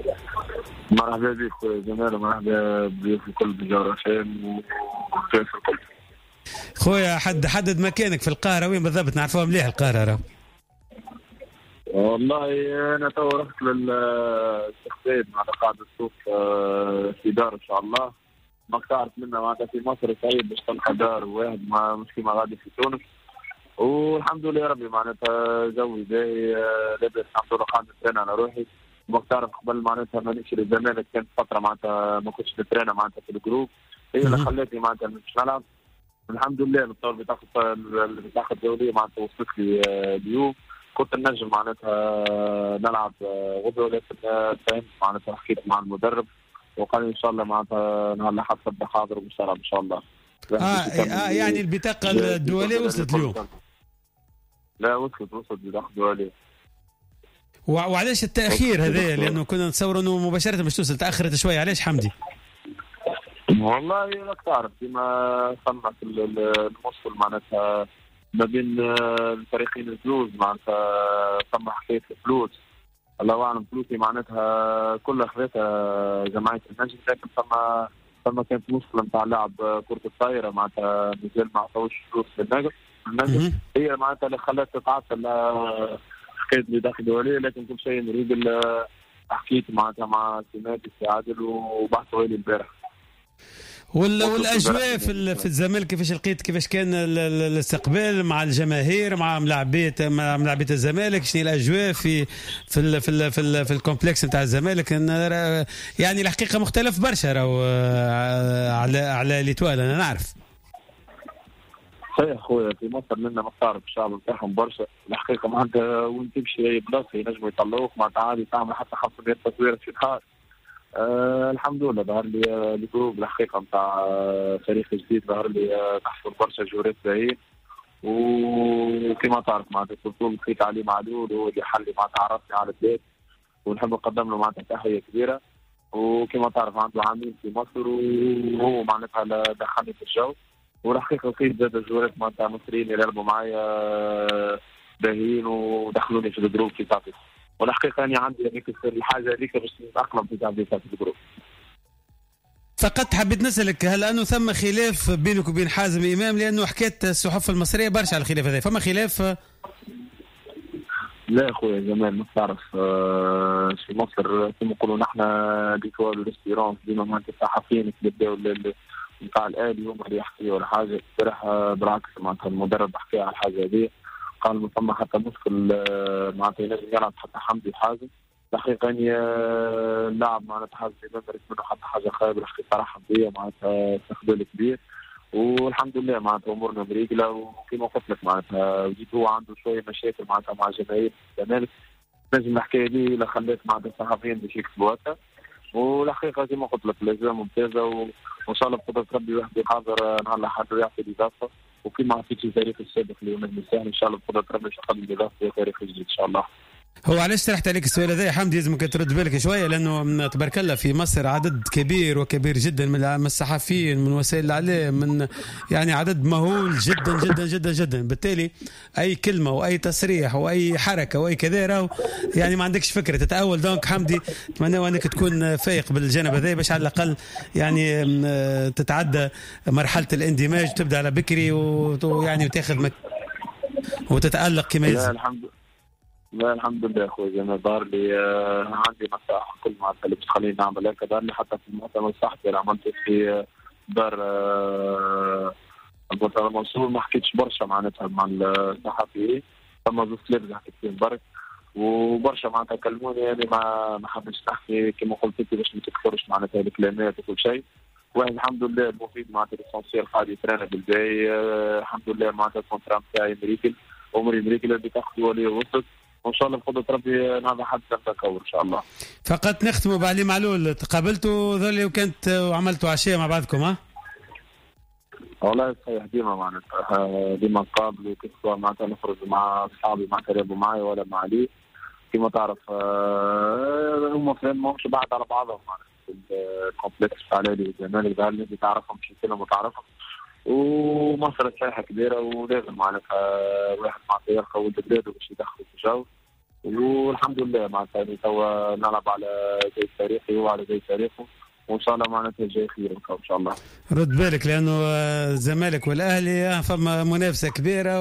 مرحبا بك خويا جمال، ومرحبا بك الكل بجارة شام وكيف الكل. خويا حد حدد مكانك في القاهره وين بالضبط، نعرفوها مليح القاهره. والله انا تو رحت للاستقبال مع قاعده السوق في دار ان شاء الله. ما تعرف منا معناتها في مصر صعيب باش تلقى دار واحد ما مش كيما غادي في تونس، والحمد لله ربي معناتها جوي باهي لاباس الحمد لله. قاعد نترينا على روحي، ما تعرف قبل معناتها ما نمشي للزمالك كانت فتره معناتها ما كنتش نترينا معناتها في الجروب، هي اللي خلتني معناتها مش نلعب. الحمد لله بالطور بطاقه البطاقه الدوليه معناتها وصلت لي اليوم، كنت نجم معناتها نلعب غدوه، ولكن فهمت معناتها حكيت مع المدرب وقال لي ان شاء الله معناتها نهار الاحد تبدا حاضر وان شاء الله ان شاء الله. اه, آه يعني البطاقه الدوليه وصلت اليوم؟ لا وصلت وصلت البطاقه الدوليه. وعلاش التاخير هذا؟ لانه كنا نتصور انه مباشره باش توصل، تاخرت شويه، علاش حمدي؟ والله راك تعرف كيما صنع في الموصل معناتها ما بين الفريقين الفلوس، معناتها ثم حكايه الفلوس الله اعلم فلوسي معناتها كلها خذتها جمعيه النجم، لكن ثم ثم كانت مشكله نتاع لاعب كره الطايره معناتها مازال ما عطاوش فلوس للنجم، النجم هي معناتها اللي خلات تتعطل حكايه البطاقه الدوليه. لكن كل شيء نريد حكيت معناتها مع سماتي في عادل وبحثوا لي البارح. والاجواء في في الزمالك كيفاش لقيت، كيفاش كان الاستقبال مع الجماهير مع ملاعبيه مع ملاعبيه الزمالك؟ شنو الاجواء في في ال في ال في, ال في الكومبلكس نتاع الزمالك؟ يعني الحقيقه مختلف برشا راهو على على ليتوال انا نعرف. صحيح خويا، في مصر لنا مختار الشعب نتاعهم برشا الحقيقه، معناتها وين تمشي اي بلاصه ينجموا يطلعوك معناتها عادي تعمل حتى خمسمية تصويره في النهار. أه الحمد لله ظهر لي الجروب الحقيقه نتاع فريق جديد، ظهر لي تحصل برشا جورات باهيين، وكما تعرف معناتها الكل لقيت عليه معدول هو اللي حل معناتها عرفني على البلاد، ونحب نقدم له معناتها تحيه كبيره. وكما تعرف عنده عامين في مصر وهو معناتها دخلني في الجو، والحقيقه لقيت زاد جورات معناتها مصريين يلعبوا معايا باهيين ودخلوني في الجروب في تعطي. والحقيقه اني عندي هذيك الحاجه هذيك باش نتاقلم في تعبيرات الجروب. فقط حبيت نسالك، هل انه ثم خلاف بينك وبين حازم امام؟ لانه حكيت الصحف المصريه برشا على الخلاف هذا، فما خلاف؟ لا اخويا جمال ما تعرف آه في مصر كما نقولوا نحن ديكور ريستوران ديما معناتها الصحفيين يبداو نتاع الالي هما اللي يحكيوا ولا حاجه. بصراحه بالعكس معناتها المدرب حكى على الحاجه هذه، قال ما ثم حتى مشكل معناتها ينجم يلعب حتى حمدي وحازم، الحقيقة اني اللاعب معناتها حاجة ما درت منه حتى حاجة خايبة الحقيقة رحب بيا معناتها استقبال كبير والحمد لله معناتها امورنا مريقلة وكما قلت لك معناتها جيت هو عنده شوية مشاكل معناتها مع جماهير الزمالك نجم نحكي لي اللي خليت معناتها الصحفيين باش يكتبوا هكا والحقيقة كما قلت لك الأجواء ممتازة وإن شاء الله بقدرة ربي واحد يحاضر نهار الأحد ويعطي الإضافة وكما عطيت التاريخ السابق اللي هو نجم الساحل إن شاء الله بقدرة ربي باش يقدم الإضافة وتاريخ جديد إن شاء الله. هو علاش طرحت عليك السؤال هذا يا حمدي لازمك ترد بالك شويه لانه تبارك الله في مصر عدد كبير وكبير جدا من الصحفيين من وسائل الاعلام من يعني عدد مهول جدا جدا جدا جدا بالتالي اي كلمه واي تصريح واي حركه واي كذا راهو يعني ما عندكش فكره تتاول. دونك حمدي اتمنى انك تكون فايق بالجانب هذا باش على الاقل يعني تتعدى مرحله الاندماج وتبدا على بكري ويعني وتاخذ مك... وتتالق كما يلزم. الحمد لله لا الحمد لله اخوي زي دار لي آه عندي مساحه كل ما اللي بتخليني نعمل هيك دار لي حتى في المؤتمر الصحفي اللي عملته في دار آه المؤتمر المنصور ما حكيتش برشا معناتها مع الصحفيين ثم زوج ثلاثه حكيت فيهم برك وبرشا معناتها كلموني يعني ما ما حبيتش نحكي كما قلت لك باش ما تكثرش معناتها الكلمات وكل شيء واحد الحمد لله المفيد معناتها الاسونسيال قاعد يترانا بالباهي آه الحمد لله معناتها الكونترا نتاعي مريكل عمري مريكل اللي تاخذوا لي وسط وان شاء الله بقدرة ربي هذا حد تكور ان شاء الله. فقط نختموا بعلي معلول تقابلتوا ذولي وكانت وعملتوا عشيه مع بعضكم ها؟ والله صحيح ديما معناتها ديما نقابلوا كيف معناتها نخرج مع اصحابي معناتها يلعبوا معي ولا مع علي كما تعرف هم فين ماهمش بعد على بعضهم معناتها في الكومبلكس تاع الاهلي والزمالك ده اللي تعرفهم مش كلهم متعرفهم ومصر ساحه كبيره ولازم معناتها واحد معناتها يلقى ولد بلاده باش يدخل في الجو والحمد لله معناتها توا نلعب على زي تاريخي وعلى زي تاريخه وان شاء الله معناتها جاي خير ان شاء الله. رد بالك لانه الزمالك والاهلي فما منافسه كبيره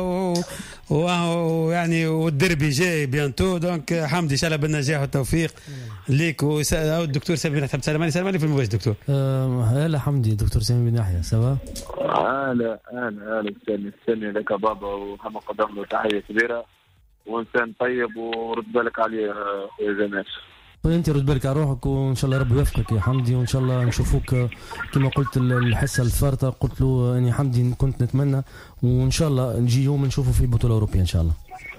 ويعني والدربي جاي بيانتو دونك حمدي ان شاء الله بالنجاح والتوفيق ليك والدكتور سامي بن تحب سلام عليكم. سلام عليكم في المواجهه دكتور. هلا حمدي دكتور سامي بن يحيى سوا. هلا هلا هلا استني استني لك بابا وهم قدم له تحيه كبيره وانسان طيب ورد بالك عليه يا زماش. انت رد بالك على روحك وان شاء الله ربي يوفقك يا حمدي وان شاء الله نشوفوك كما قلت الحصه الفارطه قلت له اني حمدي كنت نتمنى وان شاء الله نجي يوم نشوفه في بطوله اوروبيه ان شاء الله.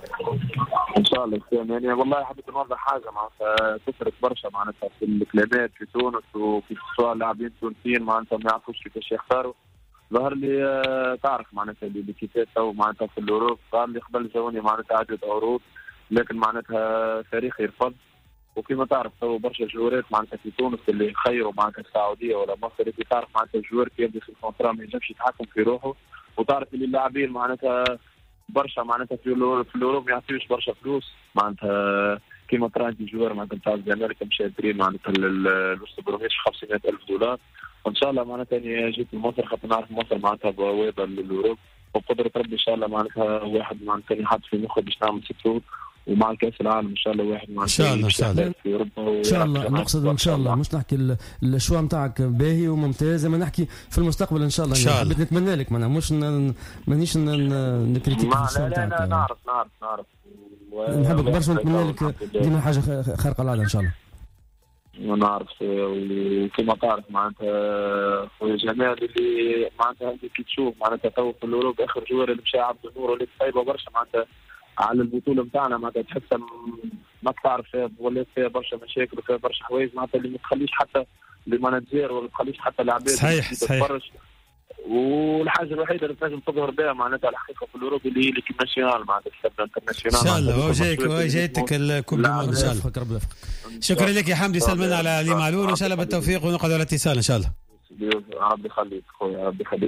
ان شاء الله يعني والله حبيت نوضح حاجه معناتها كثرت برشا معناتها في الكلمات في تونس وفي سواء اللاعبين التونسيين معناتها ما يعرفوش كيفاش يختاروا. ظهر لي تعرف معناتها اللي كيفاش تو معناتها في الاوروب قال لي قبل جاوني معناتها عدد عروض لكن معناتها تاريخ يرفض وكما تعرف تو برشا جوارات معناتها في تونس اللي يخيروا معناتها السعوديه ولا مصر اللي تعرف معناتها الجوار كي يبدا في الكونترا ما ينجمش يتحكم في روحه وتعرف اللي اللاعبين معناتها برشا معناتها في الاوروب ما يعطيوش برشا فلوس معناتها كيما ترانتي جوار معناتها نتاع الزمالك مش قادرين معناتها الوسط خمسمائة ألف دولار وان شاء الله معناتها اني جيت لمصر خاطر نعرف مصر معناتها بوابه للاوروب وبقدره ربي ان شاء الله معناتها واحد معناتها يحط في مخه باش نعمل ست شهور ومع الكاس العالم ان شاء الله واحد مع ان شاء الله ان شاء الله في اوروبا ان شاء الله نقصد ان شاء الله مش نحكي الشوا نتاعك باهي وممتاز زي ما نحكي في المستقبل ان شاء الله يعني حبيت نتمنى لك معناها مش مانيش نكريتيك في الشوا نتاعك لا لا نعرف نعرف نعرف نحبك برشا نتمنى لك ديما حاجه خارقه العاده ان شاء الله. ونعرف وكما تعرف معناتها خويا جمال اللي معناتها اللي كي تشوف معناتها تو في الاوروب اخر جوار اللي مشى عبد النور اللي طيبه برشا معناتها على البطوله نتاعنا معناتها تحسها ما تعرف فيها ولات فيها برشا مشاكل وفيها برشا حوايج معناتها اللي ما تخليش حتى المانجير ولا ما تخليش حتى العباد صحيح صحيح. والحاجه الوحيده اللي تنجم تظهر بها معناتها الحقيقه في الاوروبي اللي هي ليكيب ناسيونال معناتها تبدا انترناسيونال ان شاء الله. وجايك وجايتك الكوب دو موند ان شاء الله. ربي يوفقك. شكرا لك يا حمدي سلمنا على علي معلول ان شاء الله بالتوفيق ونقعد على اتصال ان شاء الله. ربي يخليك خويا ربي يخليك.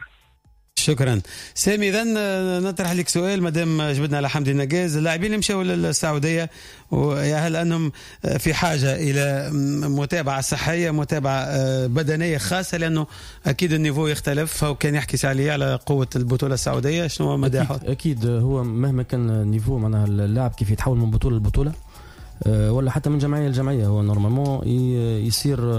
شكرا سامي. اذا نطرح لك سؤال مادام جبدنا على حمدي النجاز اللاعبين اللي مشاو للسعوديه هل انهم في حاجه الى متابعه صحيه متابعه بدنيه خاصه لانه اكيد النيفو يختلف وكان يحكي عليه على قوه البطوله السعوديه شنو هو مداحه؟ أكيد, اكيد هو مهما كان النيفو معناها اللاعب كيف يتحول من بطوله لبطوله ولا حتى من جمعيه لجمعيه هو نورمالمون يصير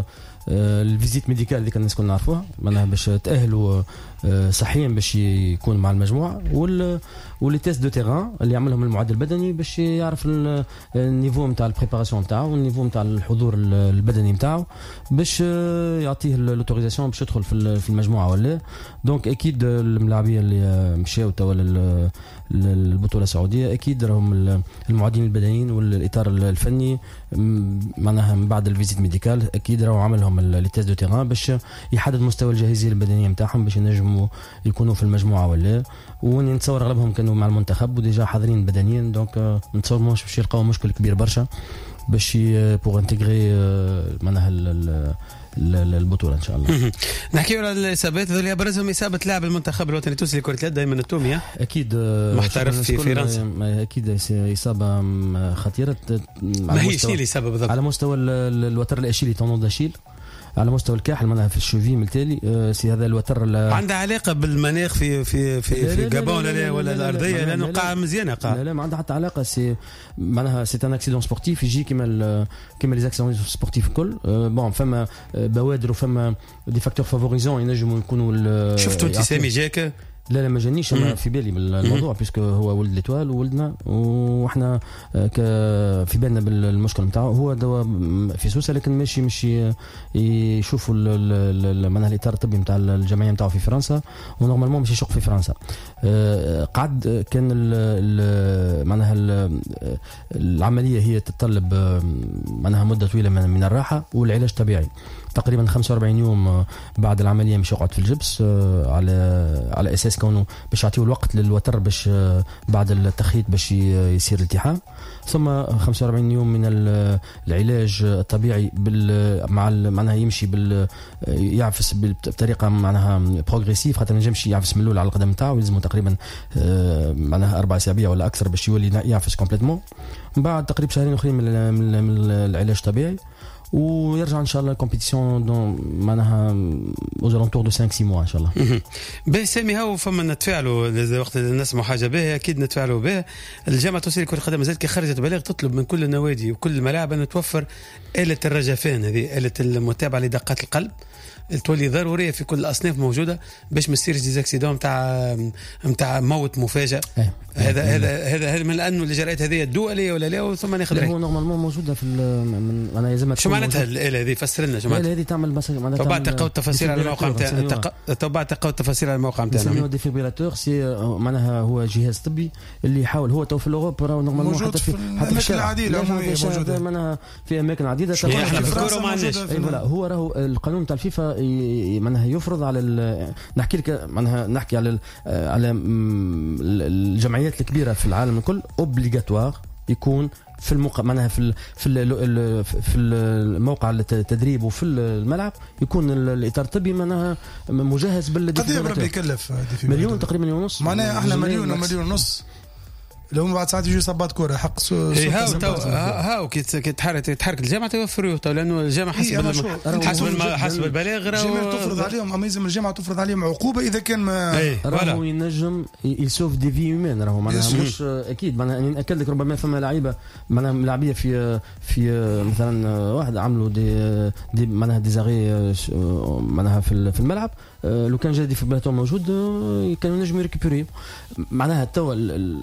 الفيزيت ميديكال اللي كان الناس كنا نعرفوها معناها باش تاهلوا صحيا باش يكون مع المجموعه وال ولي تيست دو تيران اللي يعملهم المعد البدني باش يعرف النيفو نتاع البريباراسيون نتاعو والنيفو نتاع الحضور البدني نتاعو باش يعطيه لوتوريزاسيون باش يدخل في المجموعه ولا. دونك اكيد الملاعبيه اللي مشاو توا للبطوله السعوديه اكيد راهم المعدين البدنيين والاطار الفني معناها من بعد الفيزيت ميديكال اكيد راهو عملهم لي تيست دو تيران باش يحدد مستوى الجاهزيه البدنيه نتاعهم باش ينجموا يكونوا في المجموعه ولا. وني نتصور اغلبهم كانوا مع المنتخب وديجا حاضرين بدنيا دونك نتصور مش باش يلقاو مشكل كبير برشا باش بوغ انتغري معناها البطوله ان شاء الله. نحكيو على الاصابات هذول ابرزهم اصابه لاعب المنتخب الوطني التونسي لكره اليد دايما التومي اكيد محترف في فرنسا اكيد اصابه خطيره. ما هي شنو الاصابه بالضبط؟ على مستوى الوتر الاشيلي تونون داشيل على مستوى الكاحل معناها في الشوفي من التالي سي هذا الوتر عندها علاقه بالمناخ في في في, في جابون ولا ولا الارضيه لانه قاعه مزيانه قاعه لا لا ما عندها حتى علاقه سي معناها سي ان اكسيدون سبورتيف يجي كيما كيما لي اكسيدون سبورتيف الكل بون فما بوادر وفما دي فاكتور فافوريزون ينجموا يكونوا. شفتوا انت سامي جاك؟ لا لا ما جانيش انا في بالي بالموضوع بيسكو هو ولد ليتوال وولدنا واحنا في بالنا بالمشكل نتاعو هو دواء في سوسه لكن ماشي ماشي يشوفوا معناها الاطار الطبي نتاع الجمعيه نتاعو في فرنسا ونورمالمون ماشي يشق في فرنسا. قعد كان معناها العمليه هي تتطلب معناها مده طويله من الراحه والعلاج طبيعي تقريبا خمسة وأربعين يوم بعد العمليه مش يقعد في الجبس على على اساس كونه باش يعطيو الوقت للوتر باش بعد التخيط باش يصير التحام ثم خمسة وأربعين يوم من العلاج الطبيعي بال مع معناها يمشي بال يعفس بطريقه معناها بروغريسيف خاطر ما نجمش يعفس من الاول على القدم نتاعو لازم تقريبا معناها اربع اسابيع ولا اكثر باش يولي يعفس كومبليتمون بعد تقريبا شهرين اخرين من العلاج الطبيعي ويرجع ان شاء الله الكومبيتيسيون دون معناها اوزالونتور دو خمسة ستة موا ان شاء الله. باهي سامي هاو فما نتفاعلوا وقت نسمعوا حاجه باهيه اكيد نتفاعلوا بها. الجامعه التونسيه لكره القدم مازالت كي خرجت بلاغ تطلب من كل النوادي وكل الملاعب ان توفر آلة الرجفان هذه آلة المتابعه لدقات القلب تولي ضروريه في كل الاصناف موجوده باش ما يصيرش ديزاكسيدون نتاع نتاع موت مفاجئ. هذا هذا هذا هذا من لانه الاجراءات هذه الدوليه ولا لا ثم ناخذ هو نورمالمون موجوده في انا لازم شو معناتها الاله هذه فسر لنا شو معناتها هذه تعمل مثلا تبع تلقاو التفاصيل على الموقع نتاع تبع تلقاو التفاصيل على الموقع نتاعنا نسميوه ديفيبريلاتور سي معناها هو جهاز طبي اللي يحاول هو تو في الاوروب راه نورمالمون حتى في حتى في العديده موجوده معناها في اماكن عديده احنا في الكوره ما عندناش فوالا هو راهو القانون نتاع الفيفا معناها يفرض على نحكي لك معناها نحكي على على الجمعيات الكبيره في العالم الكل اوبليغاتوار يكون في الموقع معناها في ال في ال في الموقع التدريب وفي الملعب يكون الاطار الطبي معناها مجهز بالديفيبريلاتور. قد ايه يكلف مليون تقريبا مليون ونص معناها احنا مليون ومليون ونص لو بعد ساعات يجي صبات كوره حق سو هاو هاو كي تحرك تحرك الجامعه توفروا تو لانه الجامعه حسب حسب حسب البلاغ الجامعه تفرض عليهم اما يلزم الجامعه تفرض عليهم عقوبه اذا كان ما راهو ينجم يسوف دي في هيومان راهو معناها مش اكيد معناها ناكد لك ربما فما لعيبه معناها لاعبيه في في مثلا واحد عملوا دي دي معناها ديزاغي معناها في في الملعب لو كان جا ديفيبريلاتور موجود كانوا ينجموا يريكوبيري معناها توا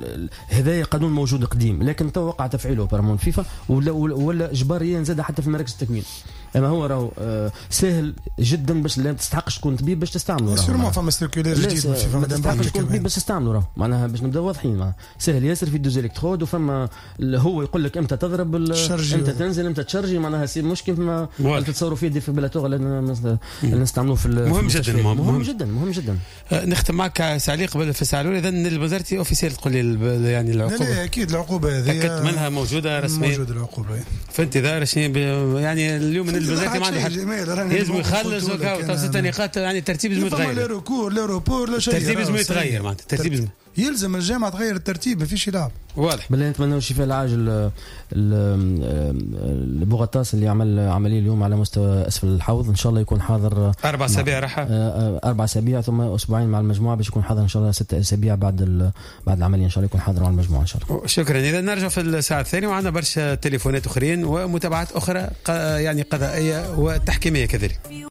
هذا قانون موجود قديم لكن تو وقع تفعيله برمون فيفا ولا ولا اجباريا زاد حتى في مراكز التكوين اما هو راهو سهل جدا باش لا تستحقش تكون طبيب باش تستعمله راهو ما فما سيركولير جديد في فيفا ما تستحقش تكون طبيب باش تستعمله راهو معناها باش نبداو واضحين معناها سهل ياسر في دوز الكترود وفما هو يقول لك امتى تضرب امتى تنزل امتى تشارجي معناها سي مشكل ما تتصوروا فيه ديفيبريلاتور اللي نستعملوه في مهم جدا مهم جدا مهم جدا. نختم معك تعليق قبل في السالوري اذا الوزارتي اوفيسيال تقول لي يعني العقوبه لا اكيد العقوبه هذه تاكدت منها موجوده رسميا موجوده العقوبه في انتظار يعني اليوم من الوزارتي ما عنده لازم يخلص وكاو نقاط يعني الترتيب لازم يتغير لا ركور لا روبور لا شيء الترتيب لازم يتغير معناتها الترتيب يلزم الجامعه تغير الترتيب، ما فيش يلعب. واضح. بالله نتمنى الشفاء العاجل لبوغطاس اللي عمل عمليه اليوم على مستوى اسفل الحوض، ان شاء الله يكون حاضر اربع اسابيع راحه، اربع اسابيع ثم اسبوعين مع المجموعه باش يكون حاضر ان شاء الله ست اسابيع بعد بعد العمليه ان شاء الله يكون حاضر مع المجموعه ان شاء الله. شكرا. اذا نرجع في الساعه الثانيه وعندنا برشا تليفونات اخرين ومتابعات اخرى يعني قضائيه وتحكيميه كذلك.